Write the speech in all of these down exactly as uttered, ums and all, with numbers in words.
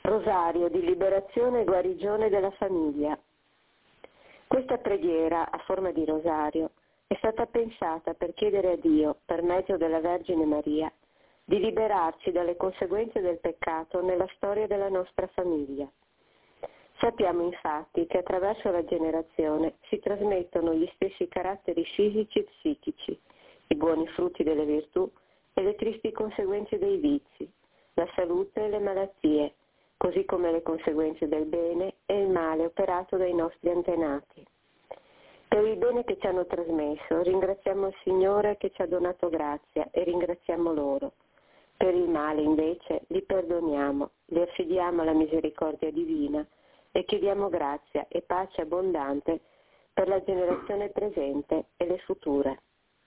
Rosario di liberazione e guarigione della famiglia. Questa preghiera, a forma di rosario, è stata pensata per chiedere a Dio, per mezzo della Vergine Maria, di liberarci dalle conseguenze del peccato nella storia della nostra famiglia. Sappiamo infatti che attraverso la generazione si trasmettono gli stessi caratteri fisici e psichici, i buoni frutti delle virtù e le tristi conseguenze dei vizi, la salute e le malattie, così come le conseguenze del bene e il male operato dai nostri antenati. Per il bene che ci hanno trasmesso ringraziamo il Signore che ci ha donato grazia e ringraziamo loro. Per il male invece li perdoniamo, li affidiamo alla misericordia divina e chiediamo grazia e pace abbondante per la generazione presente e le future.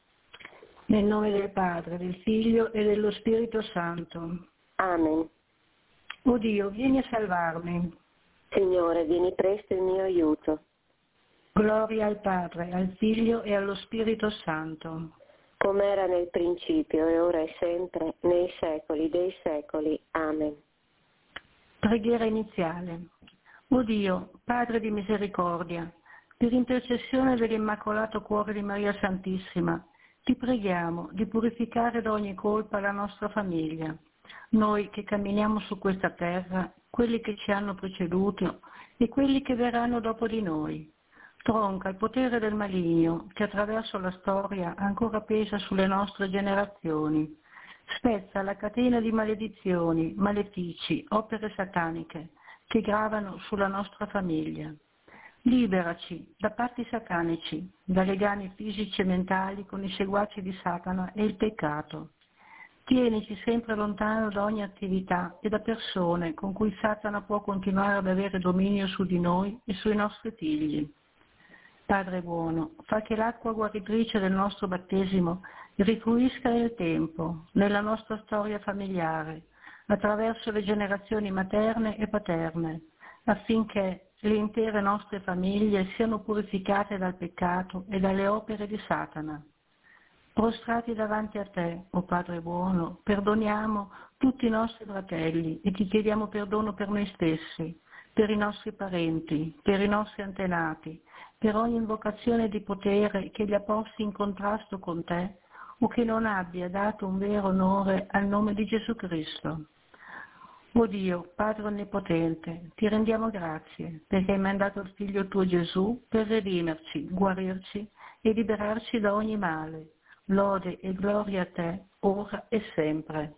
Nel nome del Padre, del Figlio e dello Spirito Santo. Amen. O Dio, vieni a salvarmi. Signore, vieni presto in mio aiuto. Gloria al Padre, al Figlio e allo Spirito Santo. Come era nel principio e ora e sempre, nei secoli dei secoli. Amen. Preghiera iniziale. O Dio, Padre di misericordia, per intercessione dell'Immacolato Cuore di Maria Santissima, ti preghiamo di purificare da ogni colpa la nostra famiglia. Noi che camminiamo su questa terra, quelli che ci hanno preceduto e quelli che verranno dopo di noi. Tronca il potere del maligno che attraverso la storia ancora pesa sulle nostre generazioni. Spezza la catena di maledizioni, malefici, opere sataniche che gravano sulla nostra famiglia. Liberaci da patti satanici, da legami fisici e mentali con i seguaci di Satana e il peccato. Tienici sempre lontano da ogni attività e da persone con cui Satana può continuare ad avere dominio su di noi e sui nostri figli. Padre buono, fa che l'acqua guaritrice del nostro battesimo rifluisca nel tempo, nella nostra storia familiare, attraverso le generazioni materne e paterne, affinché le intere nostre famiglie siano purificate dal peccato e dalle opere di Satana. Prostrati davanti a te, o Padre buono, perdoniamo tutti i nostri fratelli e ti chiediamo perdono per noi stessi, per i nostri parenti, per i nostri antenati, per ogni invocazione di potere che li ha posti in contrasto con te o che non abbia dato un vero onore al nome di Gesù Cristo. O Dio, Padre Onnipotente, ti rendiamo grazie perché hai mandato il Figlio tuo Gesù per redimerci, guarirci e liberarci da ogni male. Lode e gloria a te, ora e sempre.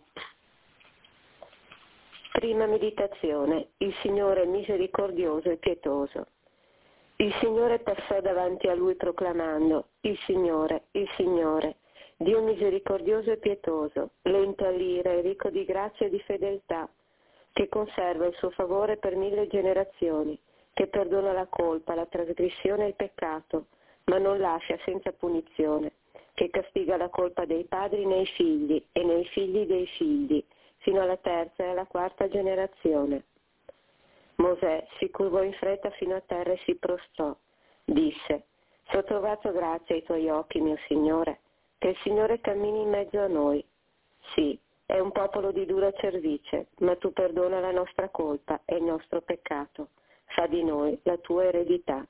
Prima meditazione. Il Signore è misericordioso e pietoso. Il Signore passò davanti a lui proclamando: il Signore, il Signore, Dio misericordioso e pietoso, lento all'ira e ricco di grazia e di fedeltà, che conserva il suo favore per mille generazioni, che perdona la colpa, la trasgressione e il peccato, ma non lascia senza punizione, che castiga la colpa dei padri nei figli e nei figli dei figli, fino alla terza e alla quarta generazione. Mosè si curvò in fretta fino a terra e si prostrò. Disse: se ho trovato grazia ai tuoi occhi, mio Signore, che il Signore cammini in mezzo a noi. Sì, è un popolo di dura cervice, ma tu perdona la nostra colpa e il nostro peccato. Fa di noi la tua eredità.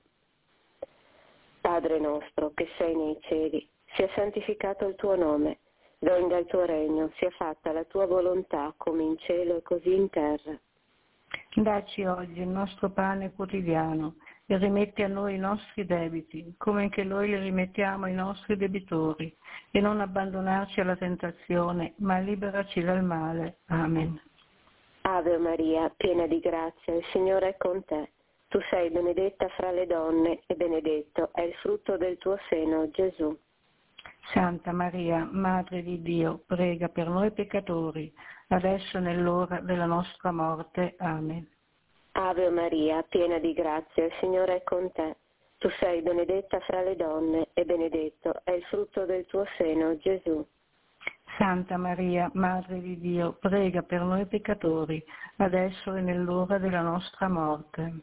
Padre nostro, che sei nei cieli, sia santificato il tuo nome. Venga il tuo regno, sia fatta la tua volontà, come in cielo e così in terra. Dacci oggi il nostro pane quotidiano e rimetti a noi i nostri debiti, come anche noi li rimettiamo ai nostri debitori, e non abbandonarci alla tentazione, ma liberaci dal male. Amen. Ave Maria, piena di grazia, il Signore è con te. Tu sei benedetta fra le donne e benedetto è il frutto del tuo seno, Gesù. Santa Maria, Madre di Dio, prega per noi peccatori, adesso e nell'ora della nostra morte. Amen. Ave Maria, piena di grazia, il Signore è con te. Tu sei benedetta fra le donne e benedetto è il frutto del tuo seno, Gesù. Santa Maria, Madre di Dio, prega per noi peccatori, adesso e nell'ora della nostra morte.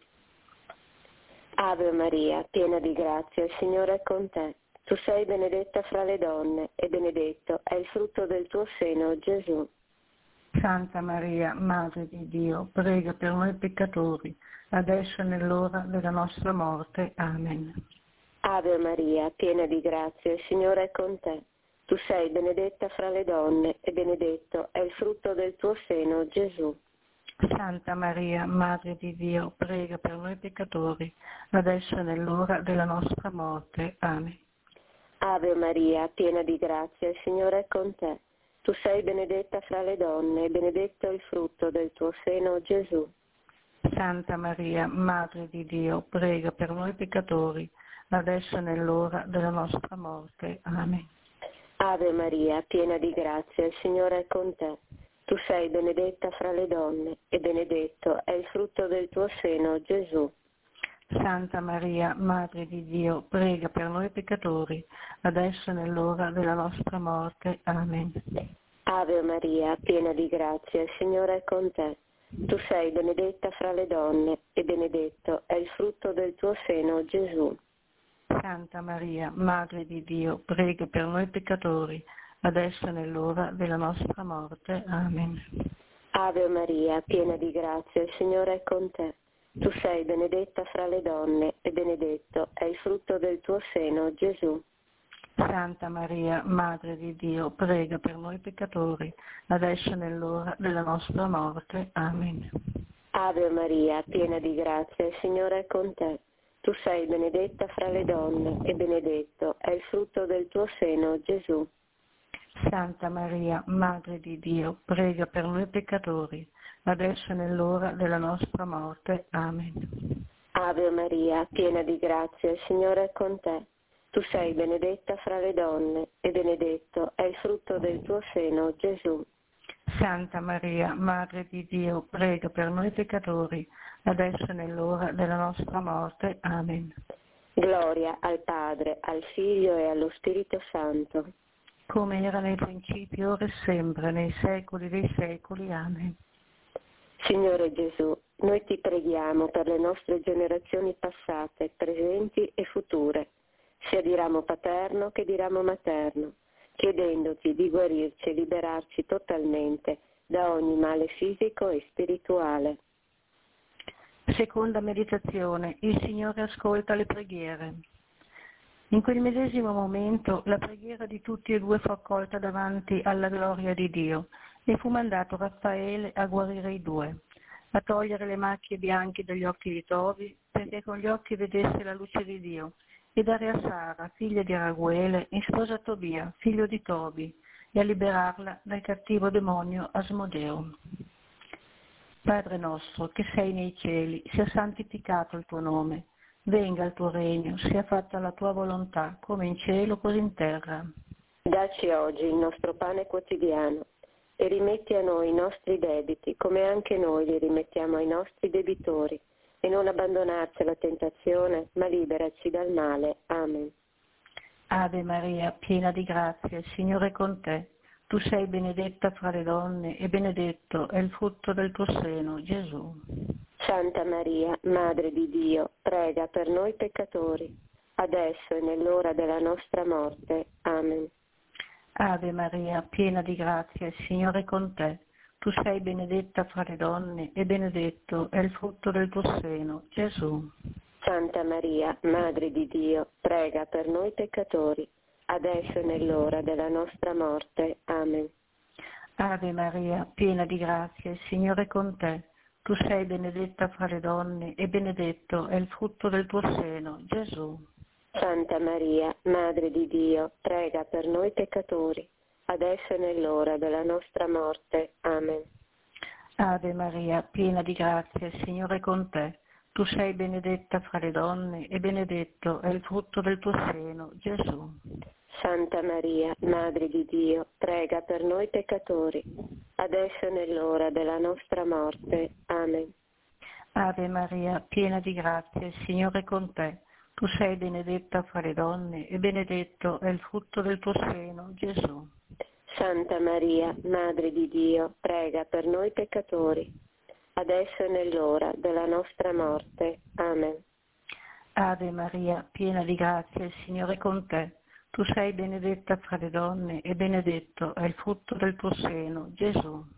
Ave Maria, piena di grazia, il Signore è con te. Tu sei benedetta fra le donne e benedetto è il frutto del tuo seno, Gesù. Santa Maria, Madre di Dio, prega per noi peccatori, adesso e nell'ora della nostra morte. Amen. Ave Maria, piena di grazia, il Signore è con te. Tu sei benedetta fra le donne e benedetto è il frutto del tuo seno, Gesù. Santa Maria, Madre di Dio, prega per noi peccatori, adesso e nell'ora della nostra morte. Amen. Ave Maria, piena di grazia, il Signore è con te. Tu sei benedetta fra le donne e benedetto è il frutto del tuo seno, Gesù. Santa Maria, Madre di Dio, prega per noi peccatori, adesso e nell'ora della nostra morte. Amen. Ave Maria, piena di grazia, il Signore è con te. Tu sei benedetta fra le donne e benedetto è il frutto del tuo seno, Gesù. Santa Maria, Madre di Dio, prega per noi peccatori, adesso e nell'ora della nostra morte. Amen. Ave Maria, piena di grazia, il Signore è con te. Tu sei benedetta fra le donne e benedetto è il frutto del tuo seno, Gesù. Santa Maria, Madre di Dio, prega per noi peccatori, adesso e nell'ora della nostra morte. Amen. Ave Maria, piena di grazia, il Signore è con te. Tu sei benedetta fra le donne e benedetto è il frutto del tuo seno, Gesù. Santa Maria, Madre di Dio, prega per noi peccatori, adesso e nell'ora della nostra morte. Amen. Ave Maria, piena di grazia, il Signore è con te. Tu sei benedetta fra le donne e benedetto è il frutto del tuo seno, Gesù. Santa Maria, Madre di Dio, prega per noi peccatori, adesso e nell'ora della nostra morte. Amen. Ave Maria, piena di grazia, il Signore è con te. Tu sei benedetta fra le donne e benedetto è il frutto del tuo seno, Gesù. Santa Maria, Madre di Dio, prega per noi peccatori, adesso e nell'ora della nostra morte. Amen. Gloria al Padre, al Figlio e allo Spirito Santo. Come era nel principio, ora e sempre, nei secoli dei secoli. Amen. Signore Gesù, noi ti preghiamo per le nostre generazioni passate, presenti e future, sia di ramo paterno che di ramo materno, chiedendoti di guarirci e liberarci totalmente da ogni male fisico e spirituale. Seconda meditazione. Il Signore ascolta le preghiere. In quel medesimo momento la preghiera di tutti e due fu accolta davanti alla gloria di Dio e fu mandato Raffaele a guarire i due, a togliere le macchie bianche dagli occhi di Tobi perché con gli occhi vedesse la luce di Dio, e dare a Sara, figlia di Raguele, in sposa a Tobia, figlio di Tobi, e a liberarla dal cattivo demonio Asmodeo. Padre nostro, che sei nei cieli, sia santificato il tuo nome, venga il tuo regno, sia fatta la tua volontà, come in cielo così in terra. Dacci oggi il nostro pane quotidiano e rimetti a noi i nostri debiti, come anche noi li rimettiamo ai nostri debitori, e non abbandonarci alla tentazione, ma liberaci dal male. Amen. Ave Maria, piena di grazia, il Signore è con te. Tu sei benedetta fra le donne e benedetto è il frutto del tuo seno, Gesù. Santa Maria, Madre di Dio, prega per noi peccatori, adesso e nell'ora della nostra morte. Amen. Ave Maria, piena di grazia, il Signore è con te. Tu sei benedetta fra le donne e benedetto è il frutto del tuo seno, Gesù. Santa Maria, Madre di Dio, prega per noi peccatori, adesso e nell'ora della nostra morte. Amen. Ave Maria, piena di grazia, il Signore è con te. Tu sei benedetta fra le donne e benedetto è il frutto del tuo seno, Gesù. Santa Maria, Madre di Dio, prega per noi peccatori, adesso e nell'ora della nostra morte. Amen. Ave Maria, piena di grazia, il Signore è con te. Tu sei benedetta fra le donne e benedetto è il frutto del tuo seno, Gesù. Santa Maria, Madre di Dio, prega per noi peccatori, adesso e nell'ora della nostra morte. Amen. Ave Maria, piena di grazia, il Signore è con te. Tu sei benedetta fra le donne e benedetto è il frutto del tuo seno, Gesù. Santa Maria, Madre di Dio, prega per noi peccatori, adesso e nell'ora della nostra morte. Amen. Ave Maria, piena di grazia, il Signore è con te. Tu sei benedetta fra le donne e benedetto è il frutto del tuo seno, Gesù.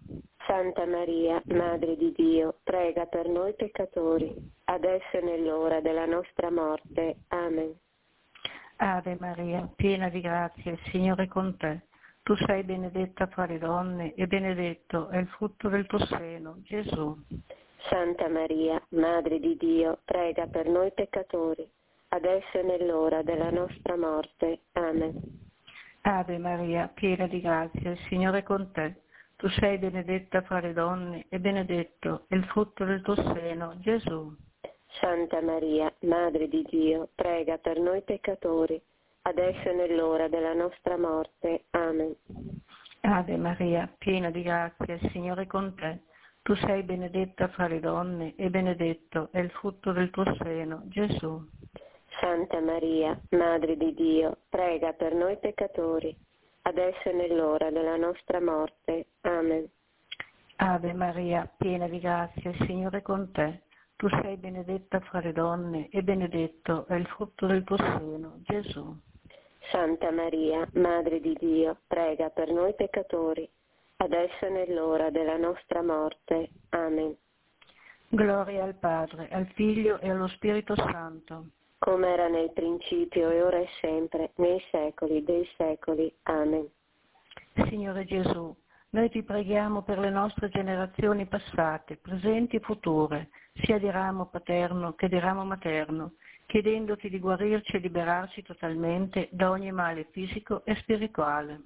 Santa Maria, Madre di Dio, prega per noi peccatori, adesso e nell'ora della nostra morte. Amen. Ave Maria, piena di grazia, il Signore è con te. Tu sei benedetta fra le donne e benedetto è il frutto del tuo seno, Gesù. Santa Maria, Madre di Dio, prega per noi peccatori, adesso e nell'ora della nostra morte. Amen. Ave Maria, piena di grazia, il Signore è con te. Tu sei benedetta fra le donne e benedetto è il frutto del tuo seno, Gesù. Santa Maria, Madre di Dio, prega per noi peccatori, adesso e nell'ora della nostra morte. Amen. Ave Maria, piena di grazia, il Signore è con te. Tu sei benedetta fra le donne e benedetto è il frutto del tuo seno, Gesù. Santa Maria, Madre di Dio, prega per noi peccatori, adesso e nell'ora della nostra morte. Amen. Ave Maria, piena di grazia, il Signore è con te. Tu sei benedetta fra le donne e benedetto è il frutto del tuo seno, Gesù. Santa Maria, Madre di Dio, prega per noi peccatori, adesso e nell'ora della nostra morte. Amen. Gloria al Padre, al Figlio e allo Spirito Santo. Come era nel principio e ora e sempre, nei secoli dei secoli. Amen. Signore Gesù, noi ti preghiamo per le nostre generazioni passate, presenti e future, sia di ramo paterno che di ramo materno, chiedendoti di guarirci e liberarci totalmente da ogni male fisico e spirituale.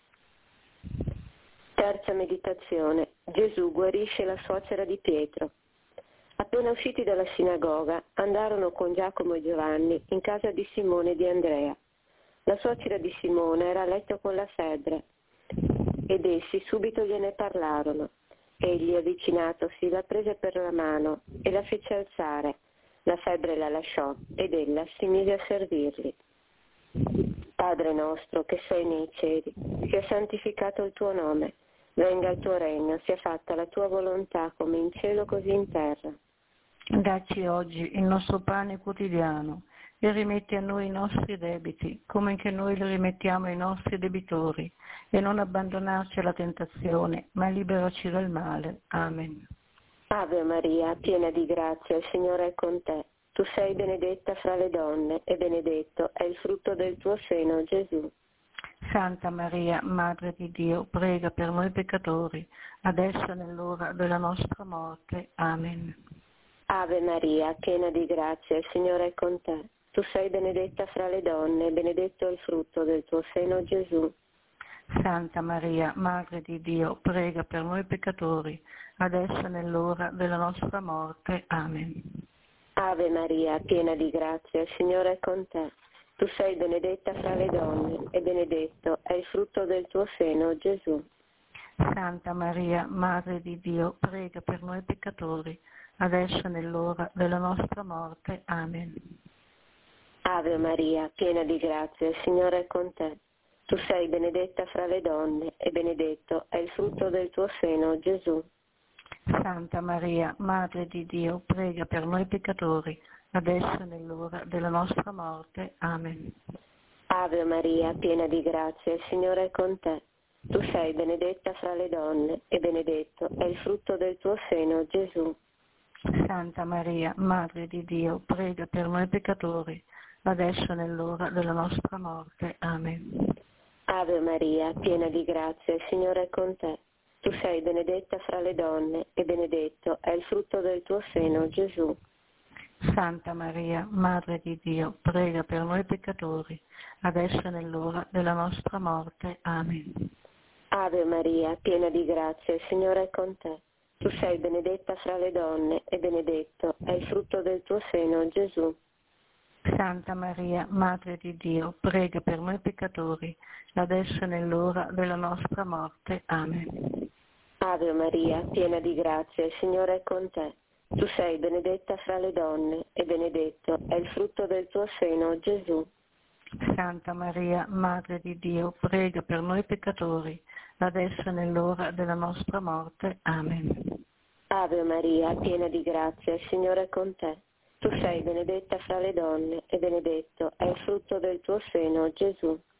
Terza meditazione. Gesù guarisce la suocera di Pietro. Appena usciti dalla sinagoga, andarono con Giacomo e Giovanni in casa di Simone e di Andrea. La suocera di Simone era a letto con la febbre, ed essi subito gliene parlarono. Egli, avvicinatosi, la prese per la mano e la fece alzare. La febbre la lasciò ed ella si mise a servirli. Padre nostro che sei nei cieli, sia santificato il tuo nome, venga il tuo regno, sia fatta la tua volontà come in cielo così in terra. Dacci oggi il nostro pane quotidiano e rimetti a noi i nostri debiti, come anche noi li rimettiamo ai nostri debitori, e non abbandonarci alla tentazione, ma liberaci dal male. Amen. Ave Maria, piena di grazia, il Signore è con te. Tu sei benedetta fra le donne e benedetto è il frutto del tuo seno, Gesù. Santa Maria, Madre di Dio, prega per noi peccatori, adesso e nell'ora della nostra morte. Amen. Ave Maria, piena di grazia, il Signore è con te. Tu sei benedetta fra le donne e benedetto è il frutto del tuo seno, Gesù. Santa Maria, Madre di Dio, prega per noi peccatori, adesso e nell'ora della nostra morte. Amen. Ave Maria, piena di grazia, il Signore è con te. Tu sei benedetta fra le donne e benedetto è il frutto del tuo seno, Gesù. Santa Maria, Madre di Dio, prega per noi peccatori, adesso e nell'ora della nostra morte. Amen. Ave Maria, piena di grazia, il Signore è con te. Tu sei benedetta fra le donne e benedetto è il frutto del tuo seno, Gesù. Santa Maria, Madre di Dio, prega per noi peccatori, adesso e nell'ora della nostra morte. Amen. Ave Maria, piena di grazia, il Signore è con te. Tu sei benedetta fra le donne e benedetto è il frutto del tuo seno, Gesù. Santa Maria, Madre di Dio, prega per noi peccatori, adesso e nell'ora della nostra morte. Amen. Ave Maria, piena di grazia, il Signore è con te. Tu sei benedetta fra le donne e benedetto è il frutto del tuo seno, Gesù. Santa Maria, Madre di Dio, prega per noi peccatori, adesso e nell'ora della nostra morte. Amen. Ave Maria, piena di grazia, il Signore è con te. Tu sei benedetta fra le donne e benedetto è il frutto del tuo seno, Gesù. Santa Maria, Madre di Dio, prega per noi peccatori, adesso e nell'ora della nostra morte. Amen. Ave Maria, piena di grazia, il Signore è con te. Tu sei benedetta fra le donne e benedetto è il frutto del tuo seno, Gesù. Santa Maria, Madre di Dio, prega per noi peccatori, adesso e nell'ora della nostra morte. Amen. Ave Maria, piena di grazia, il Signore è con te. Tu sei benedetta fra le donne e benedetto è il frutto del tuo seno, Gesù.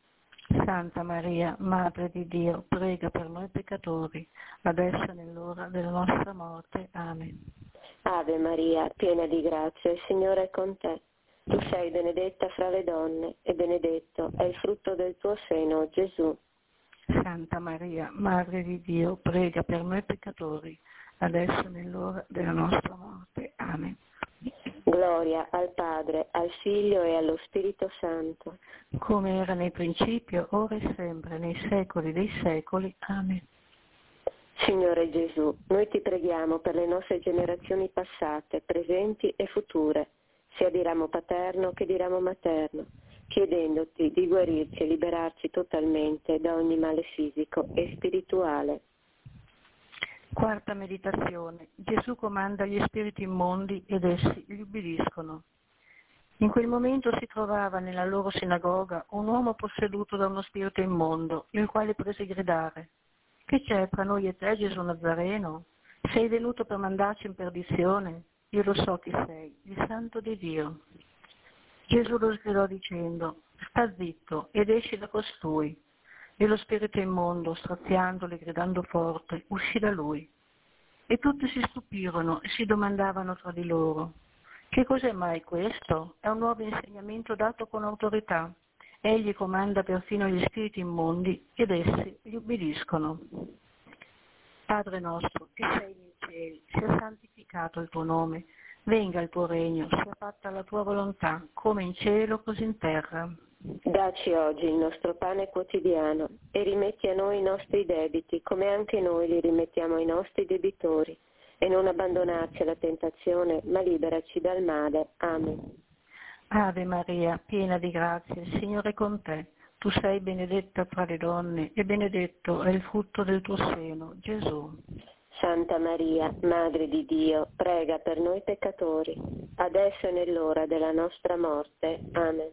Santa Maria, Madre di Dio, prega per noi peccatori, adesso e nell'ora della nostra morte. Amen. Ave Maria, piena di grazia, il Signore è con te. Tu sei benedetta fra le donne e benedetto è il frutto del tuo seno, Gesù. Santa Maria, Madre di Dio, prega per noi peccatori, adesso e nell'ora della nostra morte. Amen. Gloria al Padre, al Figlio e allo Spirito Santo. Come era nel principio, ora e sempre, nei secoli dei secoli. Amen. Signore Gesù, noi ti preghiamo per le nostre generazioni passate, presenti e future, sia di ramo paterno che di ramo materno, chiedendoti di guarirci e liberarci totalmente da ogni male fisico e spirituale. Quarta meditazione. Gesù comanda gli spiriti immondi ed essi gli ubbidiscono. In quel momento si trovava nella loro sinagoga un uomo posseduto da uno spirito immondo, il quale prese a gridare: «Che c'è tra noi e te, Gesù Nazareno? Sei venuto per mandarci in perdizione? Io lo so chi sei, il Santo di Dio». Gesù lo sgridò dicendo: «Sta zitto ed esci da costui». E lo spirito immondo, straziandolo e gridando forte, uscì da lui. E tutti si stupirono e si domandavano tra di loro: «Che cos'è mai questo? È un nuovo insegnamento dato con autorità. Egli comanda perfino gli spiriti immondi ed essi gli ubbidiscono». Padre nostro, che sei nei cieli, sia santificato il tuo nome, venga il tuo regno, sia fatta la tua volontà, come in cielo così in terra. Dacci oggi il nostro pane quotidiano e rimetti a noi i nostri debiti, come anche noi li rimettiamo ai nostri debitori. E non abbandonarci alla tentazione, ma liberaci dal male. Amen. Ave Maria, piena di grazia, il Signore è con te. Tu sei benedetta fra le donne e benedetto è il frutto del tuo seno, Gesù. Santa Maria, Madre di Dio, prega per noi peccatori, adesso e nell'ora della nostra morte. Amen.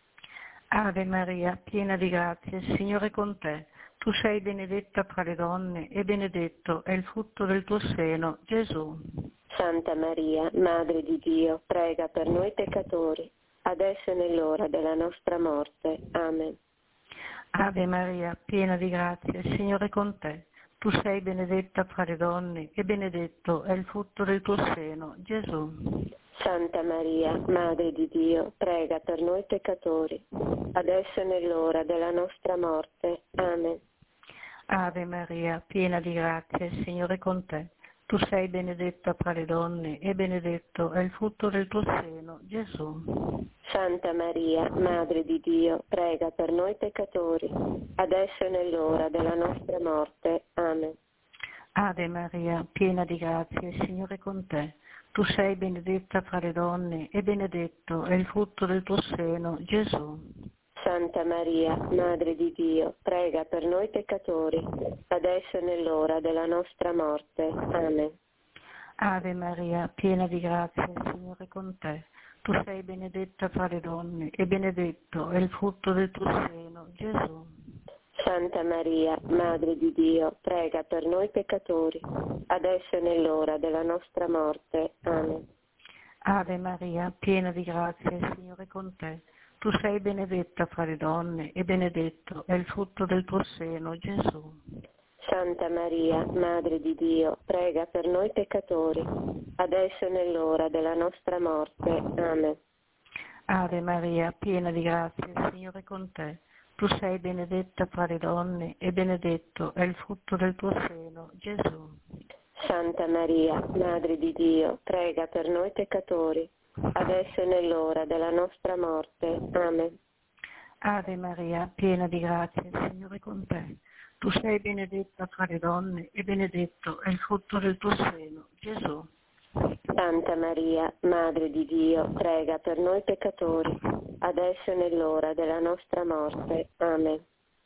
Ave Maria, piena di grazia, il Signore è con te. Tu sei benedetta fra le donne e benedetto è il frutto del tuo seno, Gesù. Santa Maria, Madre di Dio, prega per noi peccatori, adesso e nell'ora della nostra morte. Amen. Ave Maria, piena di grazia, il Signore è con te. Tu sei benedetta fra le donne e benedetto è il frutto del tuo seno, Gesù. Santa Maria, Madre di Dio, prega per noi peccatori, adesso e nell'ora della nostra morte. Amen. Ave Maria, piena di grazia, il Signore è con te. Tu sei benedetta fra le donne e benedetto è il frutto del tuo seno, Gesù. Santa Maria, Madre di Dio, prega per noi peccatori, adesso e nell'ora della nostra morte. Amen. Ave Maria, piena di grazia, il Signore è con te. Tu sei benedetta fra le donne e benedetto è il frutto del tuo seno, Gesù. Santa Maria, Madre di Dio, prega per noi peccatori, adesso e nell'ora della nostra morte. Amen. Ave Maria, piena di grazia, il Signore è con te. Tu sei benedetta fra le donne e benedetto è il frutto del tuo seno, Gesù. Santa Maria, Madre di Dio, prega per noi peccatori, adesso e nell'ora della nostra morte. Amen. Ave Maria, piena di grazia, il Signore è con te. Tu sei benedetta fra le donne e benedetto è il frutto del tuo seno, Gesù. Santa Maria, Madre di Dio, prega per noi peccatori, adesso e nell'ora della nostra morte. Amen. Ave Maria, piena di grazia, il Signore è con te. Tu sei benedetta fra le donne e benedetto è il frutto del tuo seno, Gesù. Santa Maria, Madre di Dio, prega per noi peccatori, adesso e nell'ora della nostra morte. Amen. Ave Maria, piena di grazia, il Signore è con te. Tu sei benedetta fra le donne e benedetto è il frutto del tuo seno, Gesù. Santa Maria, Madre di Dio, prega per noi peccatori, adesso e nell'ora della nostra morte. Amen.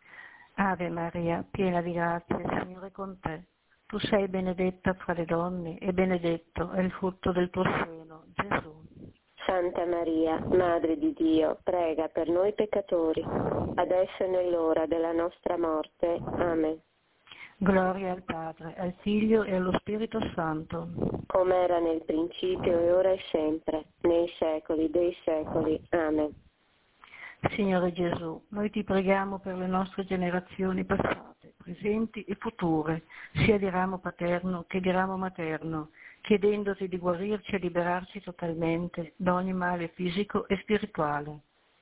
Ave Maria, piena di grazia, il Signore è con te. Tu sei benedetta fra le donne e benedetto è il frutto del tuo seno, Gesù. Santa Maria, Madre di Dio, prega per noi peccatori, adesso e nell'ora della nostra morte. Amen. Gloria al Padre, al Figlio e allo Spirito Santo. Come era nel principio e ora e sempre, nei secoli dei secoli. Amen. Signore Gesù, noi ti preghiamo per le nostre generazioni passate, presenti e future, sia di ramo paterno che di ramo materno, chiedendoti di guarirci e liberarci totalmente da ogni male fisico e spirituale.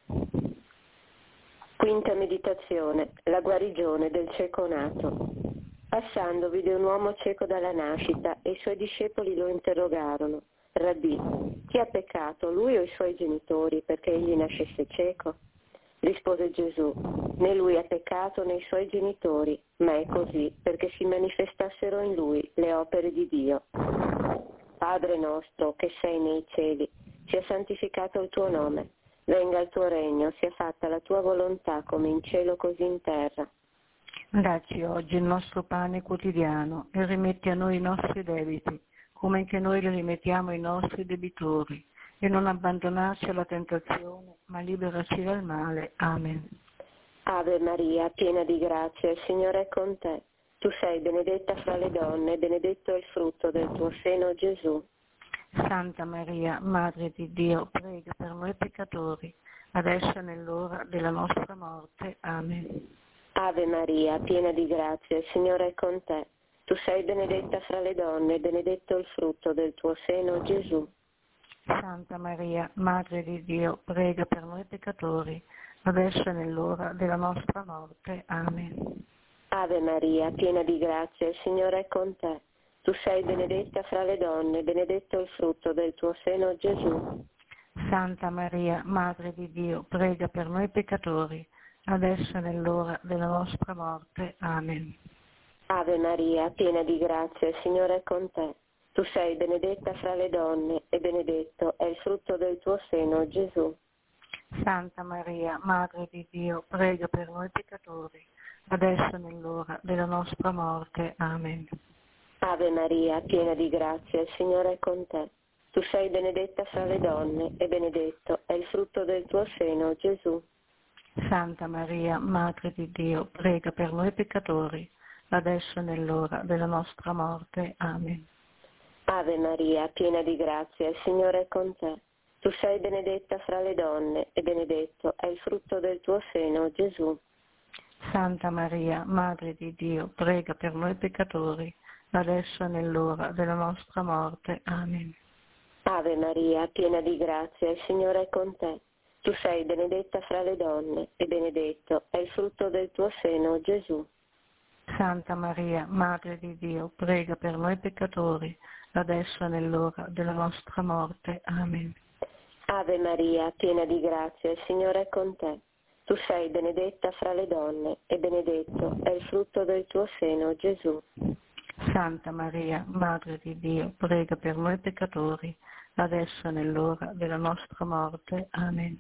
Quinta meditazione, la guarigione del cieco nato. Passando vide un uomo cieco dalla nascita e i suoi discepoli lo interrogarono. Rabbì, chi ha peccato, lui o i suoi genitori, perché egli nascesse cieco? Rispose Gesù, né lui ha peccato né i suoi genitori, ma è così perché si manifestassero in lui le opere di Dio. Padre nostro che sei nei cieli, sia santificato il tuo nome, venga il tuo regno, sia fatta la tua volontà come in cielo così in terra. Dacci oggi il nostro pane quotidiano e rimetti a noi i nostri debiti, come anche noi li rimettiamo ai nostri debitori, e non abbandonarci alla tentazione, ma liberaci dal male. Amen. Ave Maria, piena di grazia, il Signore è con te. Tu sei benedetta fra le donne, e benedetto è il frutto del tuo seno, Gesù. Santa Maria, Madre di Dio, prega per noi peccatori, adesso è nell'ora della nostra morte. Amen. Ave Maria, piena di grazia, il Signore è con te. Tu sei benedetta fra le donne, e benedetto il frutto del tuo seno, Gesù. Santa Maria, Madre di Dio, prega per noi peccatori, adesso è nell'ora della nostra morte. Amen. Ave Maria, piena di grazia, il Signore è con te. Tu sei benedetta fra le donne, benedetto il frutto del tuo seno, Gesù. Santa Maria, Madre di Dio, prega per noi peccatori, adesso è nell'ora della nostra morte. Amen. Ave Maria, piena di grazia, il Signore è con te. Tu sei benedetta fra le donne, e benedetto è il frutto del tuo seno, Gesù. Santa Maria, Madre di Dio, prega per noi peccatori, adesso è nell'ora della nostra morte. Amen. Ave Maria, piena di grazia, il Signore è con te. Tu sei benedetta fra le donne, e benedetto è il frutto del tuo seno, Gesù. Santa Maria, Madre di Dio, prega per noi peccatori, adesso è nell'ora della nostra morte. Amen. Ave Maria, piena di grazia, il Signore è con te. Tu sei benedetta fra le donne, e benedetto è il frutto del tuo seno, Gesù. Santa Maria, Madre di Dio, prega per noi peccatori, adesso è nell'ora della nostra morte. Amen. Ave Maria, piena di grazia, il Signore è con te. Tu sei benedetta fra le donne, e benedetto è il frutto del tuo seno, Gesù. Santa Maria, Madre di Dio, prega per noi peccatori, adesso è nell'ora della nostra morte. Amen. Ave Maria, piena di grazia, il Signore è con te. Tu sei benedetta fra le donne, e benedetto è il frutto del tuo seno, Gesù. Santa Maria, Madre di Dio, prega per noi peccatori, adesso è nell'ora della nostra morte. Amen.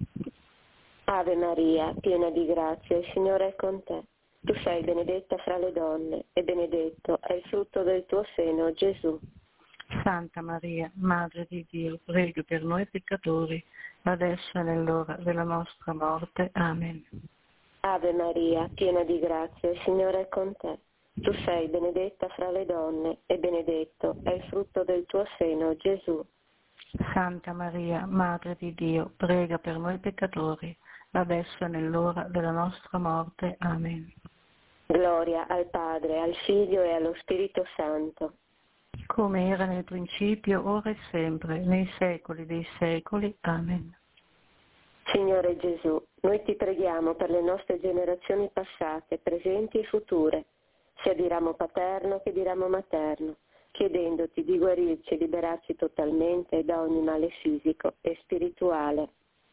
Ave Maria, piena di grazia, il Signore è con te. Tu sei benedetta fra le donne, e benedetto è il frutto del tuo seno, Gesù. Santa Maria, Madre di Dio, prega per noi peccatori, adesso è nell'ora della nostra morte. Amen. Ave Maria, piena di grazia, il Signore è con te. Tu sei benedetta fra le donne, e benedetto è il frutto del tuo seno, Gesù. Santa Maria, Madre di Dio, prega per noi peccatori, adesso è nell'ora della nostra morte. Amen. Gloria al Padre, al Figlio e allo Spirito Santo. Come era nel principio, ora e sempre, nei secoli dei secoli. Amen. Signore Gesù, noi ti preghiamo per le nostre generazioni passate, presenti e future, sia di ramo paterno che di ramo materno, chiedendoti di guarirci e liberarci totalmente da ogni male fisico e spirituale.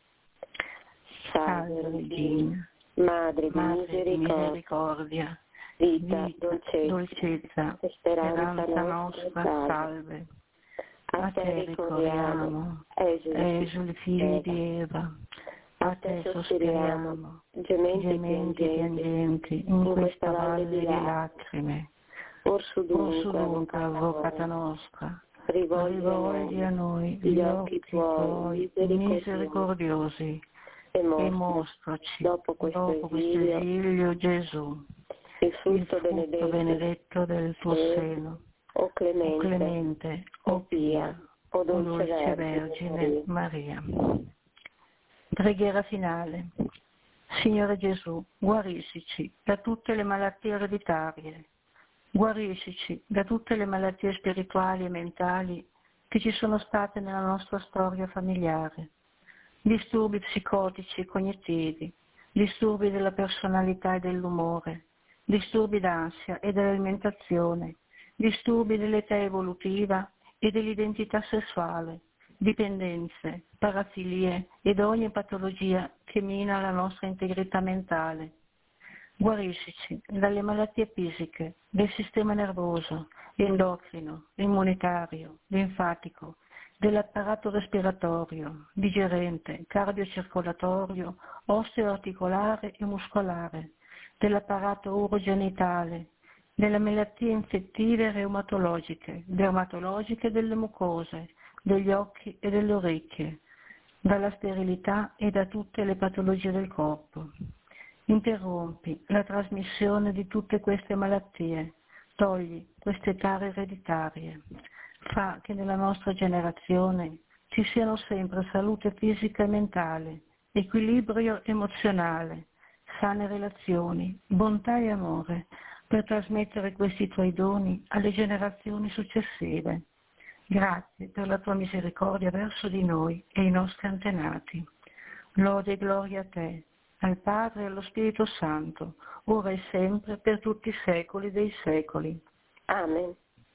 Salve Regina, Madre di Madre di misericordia, misericordia, vita, vita, dolcezza, dolcezza, e speranza speranza nostra, nostra, salve. salve. A A te te ricorriamo, ricorriamo, esuli esuli figli di Eva, a te sospiriamo, gementi gementi e piangenti, piangenti, in questa valle di lacrime. Orso Orso dunque, dunque, avvocata nostra, rivolgi rivolgi a a noi noi gli occhi tuoi misericordiosi misericordiosi e e mostraci, mostraci, dopo questo dopo questo esilio, esilio, Gesù, il il frutto frutto benedetto, benedetto del tuo e, seno, o o clemente, clemente, o o pia, pia, o o dolce dolce Vergine Vergine Maria. Preghiera finale. Signore Gesù, guariscici da tutte le malattie ereditarie, guariscici da tutte le malattie spirituali e mentali che ci sono state nella nostra storia familiare, disturbi psicotici e cognitivi, disturbi della personalità e dell'umore, disturbi d'ansia e dell'alimentazione, disturbi dell'età evolutiva e dell'identità sessuale, dipendenze, parafilie ed ogni patologia che mina la nostra integrità mentale. Guariscici dalle malattie fisiche, del sistema nervoso, endocrino, immunitario, linfatico, dell'apparato respiratorio, digerente, cardiocircolatorio, osteoarticolare e muscolare, dell'apparato urogenitale, delle malattie infettive reumatologiche, dermatologiche delle mucose, degli occhi e delle orecchie, dalla sterilità e da tutte le patologie del corpo. Interrompi la trasmissione di tutte queste malattie, togli queste tare ereditarie, fa che nella nostra generazione ci siano sempre salute fisica e mentale, equilibrio emozionale, sane relazioni, bontà e amore, per trasmettere questi tuoi doni alle generazioni successive. Grazie per la tua misericordia verso di noi e i nostri antenati. Lode e gloria a te, al Padre e allo Spirito Santo, ora e sempre, per tutti i secoli dei secoli. Amen.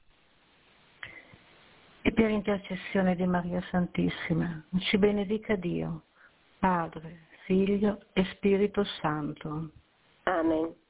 E per intercessione di Maria Santissima, ci benedica Dio, Padre, Figlio e Spirito Santo. Amen.